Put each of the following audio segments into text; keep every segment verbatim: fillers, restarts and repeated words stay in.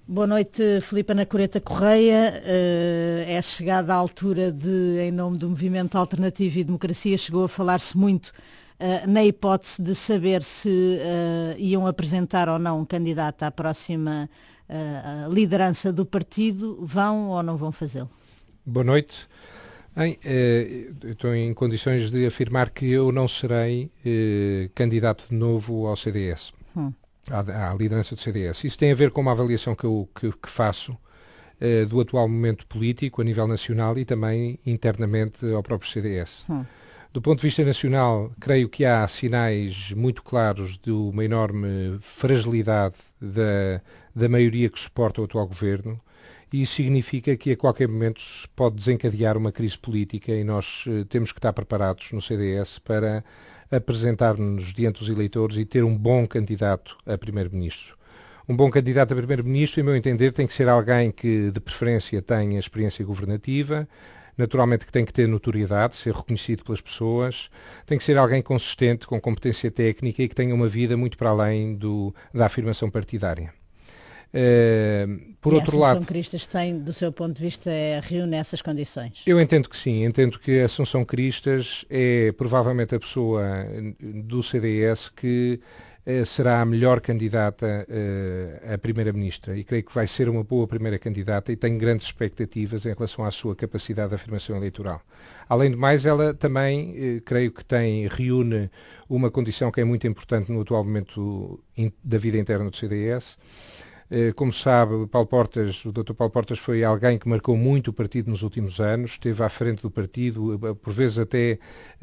Boa noite, Filipe Anacoreta Correia. Uh, é chegada a altura de, em nome do Movimento Alternativo e Democracia, chegou a falar-se muito uh, na hipótese de saber se uh, iam apresentar ou não um candidato à próxima uh, liderança do partido. Vão ou não vão fazê-lo? Boa noite. Bem, eh, estou em condições de afirmar que eu não serei eh, candidato de novo ao C D S, hum. à, à liderança do C D S. Isso tem a ver com uma avaliação que eu que, que faço eh, do atual momento político a nível nacional e também internamente ao próprio C D S. Hum. Do ponto de vista nacional, creio que há sinais muito claros de uma enorme fragilidade da, da maioria que suporta o atual governo. E isso significa que a qualquer momento se pode desencadear uma crise política e nós uh, temos que estar preparados no C D S para apresentar-nos diante dos eleitores e ter um bom candidato a primeiro-ministro. Um bom candidato a primeiro-ministro, em meu entender, tem que ser alguém que, de preferência, tenha experiência governativa, naturalmente que tem que ter notoriedade, ser reconhecido pelas pessoas, tem que ser alguém consistente, com competência técnica e que tenha uma vida muito para além do, da afirmação partidária. Uh, por e outro lado, a Assunção Cristas tem, do seu ponto de vista, é, reúne essas condições? Eu entendo que sim, entendo que a Assunção Cristas é provavelmente a pessoa do C D S que uh, será a melhor candidata uh, a primeira-ministra e creio que vai ser uma boa primeira candidata e tenho grandes expectativas em relação à sua capacidade de afirmação eleitoral. Além de mais, ela também, uh, creio que tem, reúne uma condição que é muito importante no atual momento in, da vida interna do C D S. Como sabe, Paulo Portas, o doutor Paulo Portas foi alguém que marcou muito o partido nos últimos anos, esteve à frente do partido, por vezes até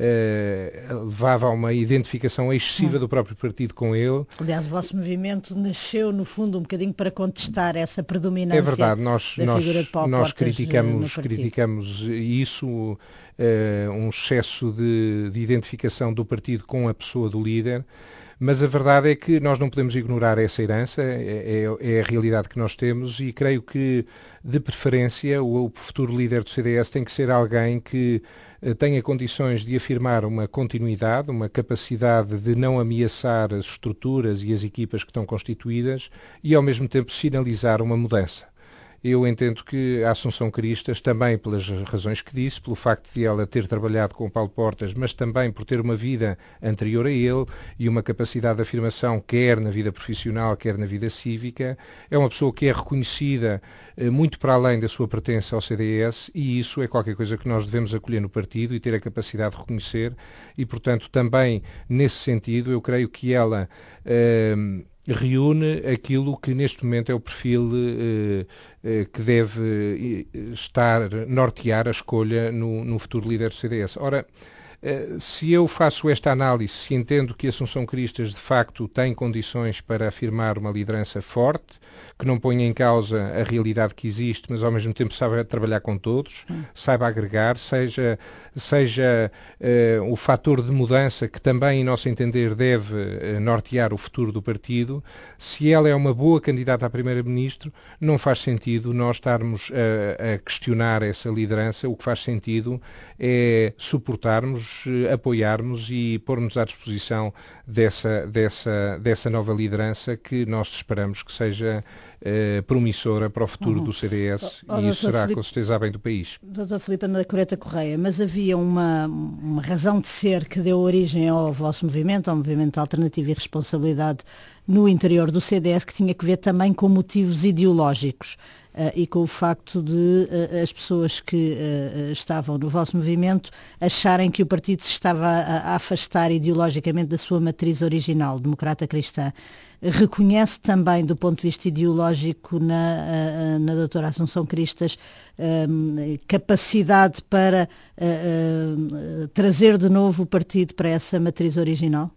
eh, levava a uma identificação excessiva do próprio partido com ele. Aliás, o vosso movimento nasceu, no fundo, um bocadinho para contestar essa predominância. É verdade, nós, da nós, figura de Paulo nós Portas criticamos, criticamos isso, eh, um excesso de, de identificação do partido com a pessoa do líder. Mas a verdade é que nós não podemos ignorar essa herança, é, é, é a realidade que nós temos e creio que, de preferência, o, o futuro líder do C D S tem que ser alguém que uh, tenha condições de afirmar uma continuidade, uma capacidade de não ameaçar as estruturas e as equipas que estão constituídas e, ao mesmo tempo, sinalizar uma mudança. Eu entendo que a Assunção Cristas, também pelas razões que disse, pelo facto de ela ter trabalhado com o Paulo Portas, mas também por ter uma vida anterior a ele e uma capacidade de afirmação, quer na vida profissional, quer na vida cívica, é uma pessoa que é reconhecida eh, muito para além da sua pertença ao C D S e isso é qualquer coisa que nós devemos acolher no partido e ter a capacidade de reconhecer e, portanto, também nesse sentido, eu creio que ela... Eh, reúne aquilo que neste momento é o perfil eh, eh, que deve eh, estar, nortear a escolha no, no futuro líder do C D S. Ora, eh, se eu faço esta análise, se entendo que a Assunção Cristas de facto tem condições para afirmar uma liderança forte, que não ponha em causa a realidade que existe, mas ao mesmo tempo saiba trabalhar com todos, hum. saiba agregar, seja, seja uh, o fator de mudança que também, em nosso entender, deve uh, nortear o futuro do partido, se ela é uma boa candidata a primeiro-ministro, não faz sentido nós estarmos uh, a questionar essa liderança, o que faz sentido é suportarmos, uh, apoiarmos e pormos à disposição dessa, dessa, dessa nova liderança que nós esperamos que seja Uh, promissora para o futuro uhum. do C D S oh, oh, e isso será Filipe, com certeza a bem do país. doutor Filipe Anacoreta Correia, mas havia uma, uma razão de ser que deu origem ao vosso movimento, ao Movimento Alternativo e Responsabilidade no interior do C D S, que tinha que ver também com motivos ideológicos. Uh, e com o facto de uh, as pessoas que uh, estavam no vosso movimento acharem que o partido se estava a, a afastar ideologicamente da sua matriz original, democrata cristã. Reconhece também, do ponto de vista ideológico, na, uh, na doutora Assunção Cristas, uh, capacidade para uh, uh, trazer de novo o partido para essa matriz original?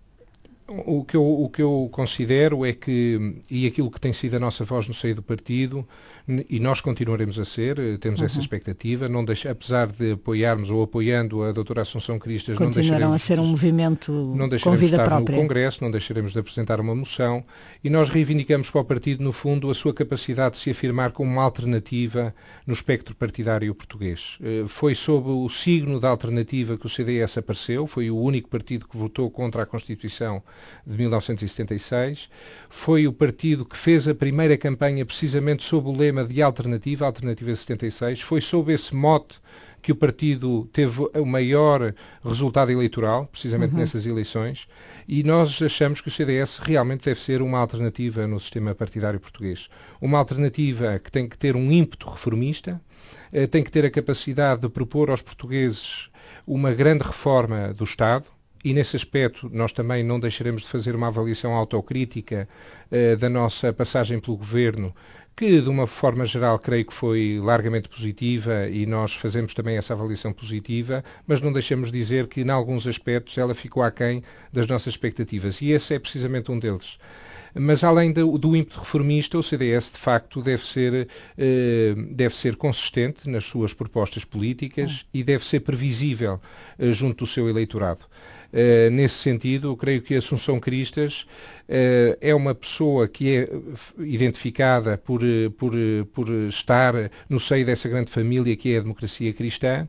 O que, eu, o que eu considero é que, e aquilo que tem sido a nossa voz no seio do partido, e nós continuaremos a ser, temos uhum. essa expectativa, não deixa, apesar de apoiarmos ou apoiando a doutora Assunção Cristas, não continuarão a ser um movimento não com vida de estar própria. No Congresso, não deixaremos de apresentar uma moção, e nós reivindicamos para o partido, no fundo, a sua capacidade de se afirmar como uma alternativa no espectro partidário português. Foi sob o signo da alternativa que o C D S apareceu, foi o único partido que votou contra a Constituição de mil novecentos e setenta e seis. Foi o partido que fez a primeira campanha precisamente sob o lema de Alternativa, Alternativa setenta e seis. Foi sob esse mote que o partido teve o maior resultado eleitoral, precisamente uhum. nessas eleições, e nós achamos que o C D S realmente deve ser uma alternativa no sistema partidário português. Uma alternativa que tem que ter um ímpeto reformista, eh, tem que ter a capacidade de propor aos portugueses uma grande reforma do Estado, e nesse aspecto nós também não deixaremos de fazer uma avaliação autocrítica eh, da nossa passagem pelo governo, que de uma forma geral creio que foi largamente positiva e nós fazemos também essa avaliação positiva, mas não deixamos de dizer que em alguns aspectos ela ficou aquém das nossas expectativas e esse é precisamente um deles. Mas além do, do ímpeto reformista, o C D S de facto deve ser, eh, deve ser consistente nas suas propostas políticas e deve ser previsível eh, junto do seu eleitorado. Uh, nesse sentido, eu creio que Assunção Cristas uh, é uma pessoa que é identificada por, por, por estar no seio dessa grande família que é a democracia cristã.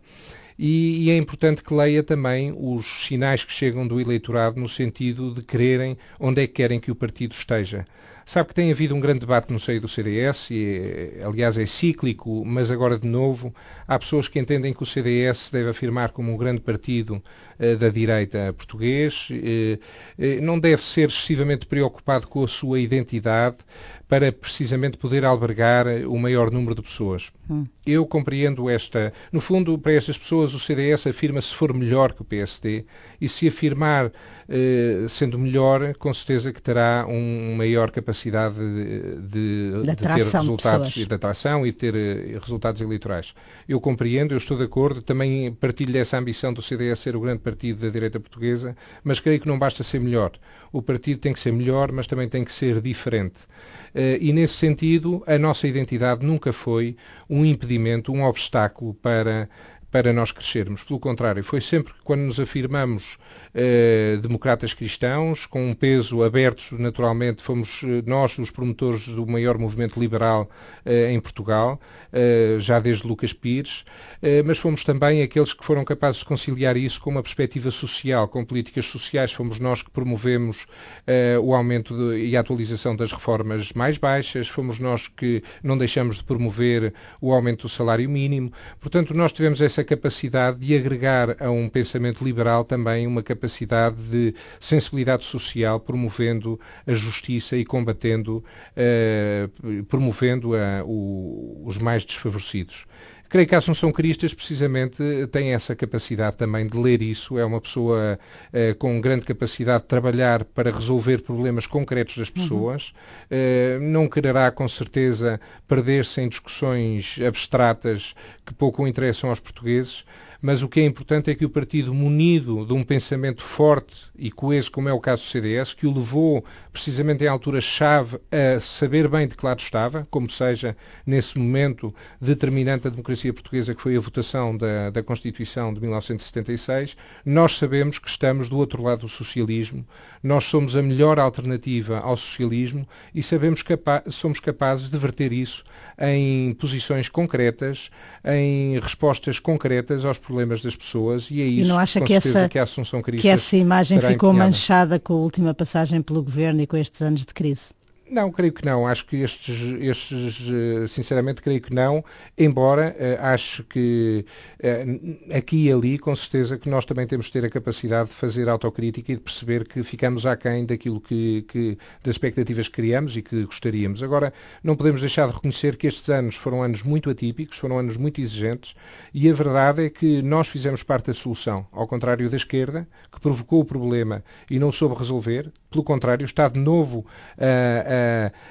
E, e é importante que leia também os sinais que chegam do eleitorado no sentido de quererem onde é que querem que o partido esteja. Sabe que tem havido um grande debate no seio do C D S, e, aliás é cíclico, mas agora de novo, há pessoas que entendem que o C D S deve afirmar como um grande partido uh, da direita português, uh, uh, não deve ser excessivamente preocupado com a sua identidade para precisamente poder albergar o maior número de pessoas. Hum. Eu compreendo esta... No fundo, para estas pessoas, o C D S afirma se for melhor que o P S D e se afirmar eh, sendo melhor, com certeza que terá um maior capacidade de, de, de ter resultados de, de atração e de ter uh, resultados eleitorais. Eu compreendo, eu estou de acordo, também partilho dessa ambição do C D S ser o grande partido da direita portuguesa, mas creio que não basta ser melhor. O partido tem que ser melhor, mas também tem que ser diferente. Uh, e nesse sentido, a nossa identidade nunca foi um impedimento, um obstáculo para para nós crescermos. Pelo contrário, foi sempre quando nos afirmamos eh, democratas cristãos, com um peso aberto, naturalmente, fomos eh, nós os promotores do maior movimento liberal eh, em Portugal, eh, já desde Lucas Pires, eh, mas fomos também aqueles que foram capazes de conciliar isso com uma perspectiva social, com políticas sociais. Fomos nós que promovemos eh, o aumento de, e a atualização das reformas mais baixas, fomos nós que não deixamos de promover o aumento do salário mínimo. Portanto, nós tivemos essa capacidade de agregar a um pensamento liberal também uma capacidade de sensibilidade social, promovendo a justiça e combatendo, uh, promovendo uh, o, os mais desfavorecidos. Creio que a Assunção Cristas, precisamente, tem essa capacidade também de ler isso. É uma pessoa eh, com grande capacidade de trabalhar para resolver problemas concretos das pessoas. Uhum. Eh, não quererá, com certeza, perder-se em discussões abstratas que pouco interessam aos portugueses. Mas o que é importante é que o partido, munido de um pensamento forte e coeso, como é o caso do C D S, que o levou precisamente em altura-chave a saber bem de que lado estava, como seja nesse momento determinante da democracia portuguesa, que foi a votação da, da Constituição de mil novecentos e setenta e seis, nós sabemos que estamos do outro lado do socialismo, nós somos a melhor alternativa ao socialismo e sabemos que capa- somos capazes de verter isso em posições concretas, em respostas concretas aos problemas das pessoas e é isso, e não acha com que certeza, essa, que a Assunção Cristas que essa imagem ficou empenhada. manchada com a última passagem pelo governo e com estes anos de crise? Não, creio que não. Acho que estes, estes sinceramente, creio que não, embora uh, acho que uh, aqui e ali, com certeza, que nós também temos de ter a capacidade de fazer autocrítica e de perceber que ficamos aquém daquilo que, que das expectativas que criamos e que gostaríamos. Agora, não podemos deixar de reconhecer que estes anos foram anos muito atípicos, foram anos muito exigentes e a verdade é que nós fizemos parte da solução, ao contrário da esquerda, que provocou o problema e não soube resolver. Pelo contrário, está de novo a uh,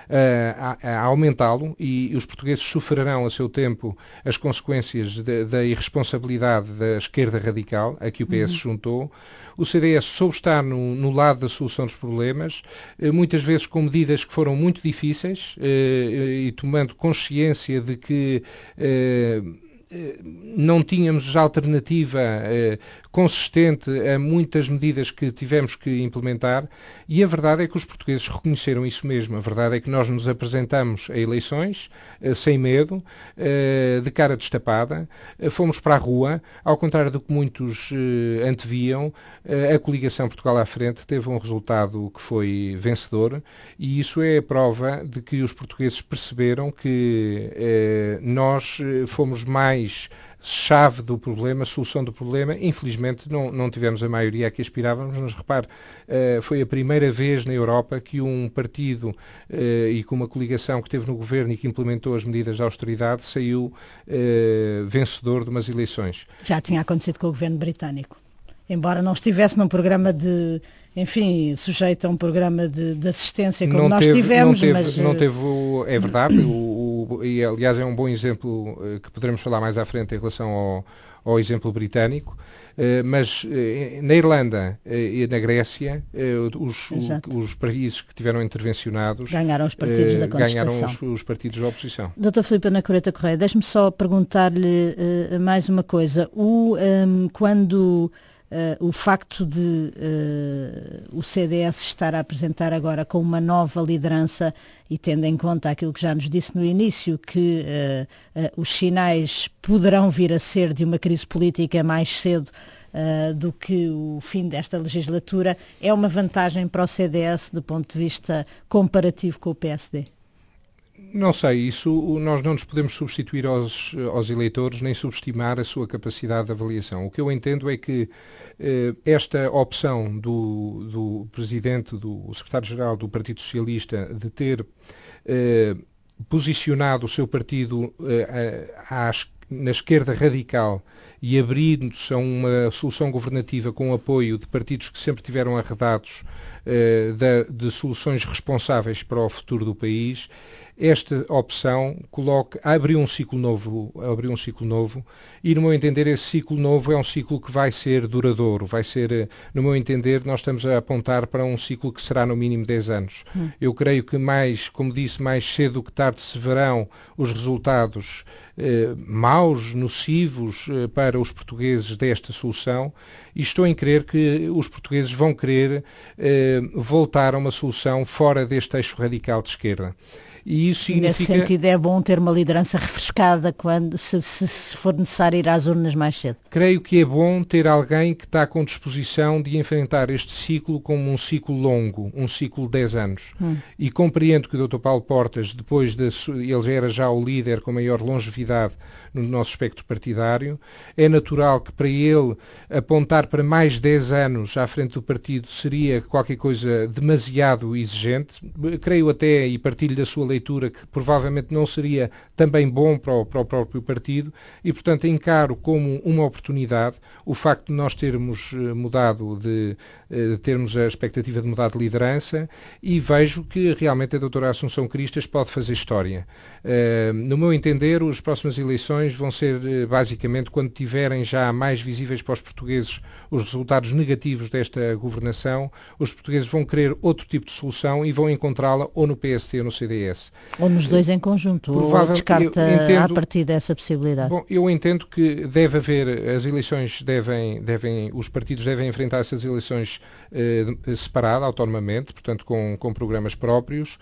A, a, a aumentá-lo e os portugueses sofrerão a seu tempo as consequências de, da irresponsabilidade da esquerda radical a que o P S uhum. juntou. O C D S soube estar no, no lado da solução dos problemas, eh, muitas vezes com medidas que foram muito difíceis eh, e tomando consciência de que eh, não tínhamos alternativa eh, consistente a muitas medidas que tivemos que implementar, e a verdade é que os portugueses reconheceram isso mesmo. A verdade é que nós nos apresentamos a eleições eh, sem medo, eh, de cara destapada, eh, fomos para a rua, ao contrário do que muitos eh, anteviam, eh, a coligação Portugal à Frente teve um resultado que foi vencedor, e isso é a prova de que os portugueses perceberam que eh, nós fomos mais chave do problema, solução do problema. Infelizmente não, não tivemos a maioria a que aspirávamos, mas repare, uh, foi a primeira vez na Europa que um partido uh, e com uma coligação que teve no governo e que implementou as medidas de austeridade saiu uh, vencedor de umas eleições. Já tinha acontecido com o governo britânico. Embora não estivesse num programa de, enfim, sujeito a um programa de, de assistência como não nós teve, tivemos, não teve, mas... Não teve, é verdade, o, o, e aliás é um bom exemplo que poderemos falar mais à frente em relação ao, ao exemplo britânico, mas na Irlanda e na Grécia, os, os países que tiveram intervencionados... Ganharam os partidos da contestação. Ganharam os, os partidos da oposição. doutor Filipe Ana Correia Correia, deixe-me só perguntar-lhe uh, mais uma coisa. O, um, quando... Uh, o facto de uh, o C D S estar a apresentar agora com uma nova liderança e tendo em conta aquilo que já nos disse no início, que uh, uh, os sinais poderão vir a ser de uma crise política mais cedo uh, do que o fim desta legislatura, é uma vantagem para o C D S do ponto de vista comparativo com o P S D? Não sei, isso nós não nos podemos substituir aos, aos eleitores nem subestimar a sua capacidade de avaliação. O que eu entendo é que eh, esta opção do, do Presidente, do Secretário-Geral do Partido Socialista de ter eh, posicionado o seu partido eh, às na esquerda radical e abrindo-se a uma solução governativa com o apoio de partidos que sempre tiveram arredados eh, de, de soluções responsáveis para o futuro do país, esta opção coloca, abriu um ciclo novo, abriu um ciclo novo, e no meu entender esse ciclo novo é um ciclo que vai ser duradouro, vai ser, no meu entender, nós estamos a apontar para um ciclo que será no mínimo dez anos. Hum. Eu creio que mais, como disse, mais cedo do que tarde se verão os resultados eh, maus, nocivos eh, para os portugueses desta solução, e estou em crer que os portugueses vão querer eh, voltar a uma solução fora deste eixo radical de esquerda. E isso significa... Nesse sentido é bom ter uma liderança refrescada quando, se, se, se for necessário ir às urnas mais cedo. Creio que é bom ter alguém que está com disposição de enfrentar este ciclo como um ciclo longo, um ciclo de dez anos. Hum. E compreendo que o doutor Paulo Portas, depois de ele era já o líder com maior longevidade no nosso espectro partidário, é natural que para ele apontar para mais dez anos à frente do partido seria qualquer coisa demasiado exigente. Creio até, e partilho da sua leitura, que provavelmente não seria também bom para o, para o próprio partido, e portanto encaro como uma oportunidade o facto de nós termos mudado, de, de termos a expectativa de mudar de liderança, e vejo que realmente a doutora Assunção Cristas pode fazer história. Uh, no meu entender, as próximas eleições vão ser uh, basicamente quando tiverem já mais visíveis para os portugueses os resultados negativos desta governação, os portugueses vão querer outro tipo de solução e vão encontrá-la ou no P S D ou no C D S. Ou nos dois em conjunto, ou descarta entendo, a partir dessa possibilidade? Bom, eu entendo que deve haver, as eleições devem, devem os partidos devem enfrentar essas eleições eh, separada, autonomamente, portanto com, com programas próprios,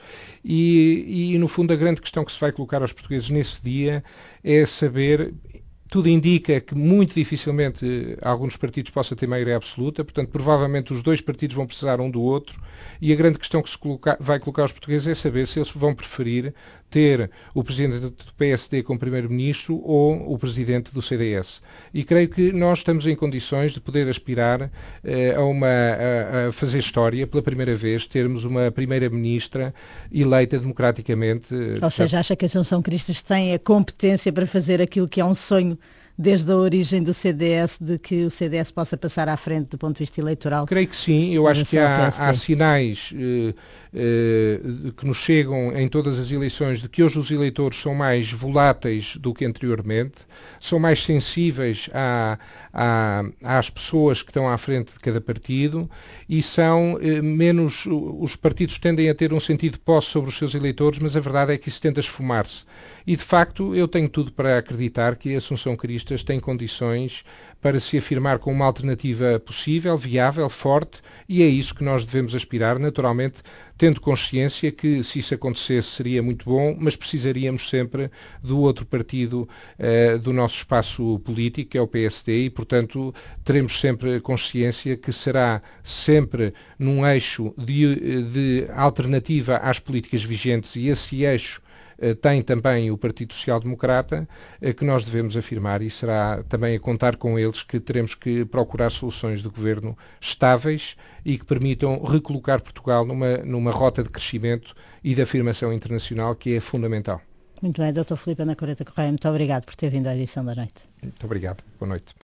e, e no fundo a grande questão que se vai colocar aos portugueses nesse dia é saber... Tudo indica que muito dificilmente alguns partidos possam ter maioria absoluta, portanto, provavelmente os dois partidos vão precisar um do outro, e a grande questão que se coloca, vai colocar aos portugueses é saber se eles vão preferir ter o Presidente do P S D como Primeiro-Ministro ou o Presidente do C D S. E creio que nós estamos em condições de poder aspirar eh, a, uma, a, a fazer história, pela primeira vez, termos uma Primeira-Ministra eleita democraticamente. Ou seja, acha que a Assunção Cristas tem a competência para fazer aquilo que é um sonho desde a origem do C D S, de que o C D S possa passar à frente do ponto de vista eleitoral? Creio que sim, eu acho que há, há sinais eh, eh, que nos chegam em todas as eleições de que hoje os eleitores são mais voláteis do que anteriormente, são mais sensíveis à, à, às pessoas que estão à frente de cada partido e são eh, menos, os partidos tendem a ter um sentido de posse sobre os seus eleitores, mas a verdade é que isso tende a esfumar-se. E de facto eu tenho tudo para acreditar que a Assunção Cristas tem condições para se afirmar como uma alternativa possível, viável, forte, e é isso que nós devemos aspirar, naturalmente, tendo consciência que se isso acontecesse seria muito bom, mas precisaríamos sempre do outro partido uh, do nosso espaço político, que é o P S D, e portanto teremos sempre consciência que será sempre num eixo de, de alternativa às políticas vigentes, e esse eixo tem também o Partido Social Democrata, que nós devemos afirmar, e será também a contar com eles que teremos que procurar soluções de governo estáveis e que permitam recolocar Portugal numa, numa rota de crescimento e de afirmação internacional que é fundamental. Muito bem, doutor Filipe Anacoreta Correia, muito obrigado por ter vindo à edição da noite. Muito obrigado. Boa noite.